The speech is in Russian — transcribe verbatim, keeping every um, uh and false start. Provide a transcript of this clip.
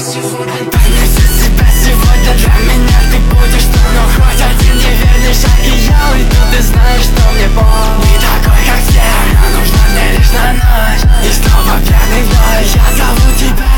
Принеси себя сегодня, для меня ты будешь там. Но хоть один неверный шаг и я уйду, ты знаешь, что мне Бог не такой, как все. Она нужна мне лишь на ночь, и снова пьяный вновь. Я зову тебя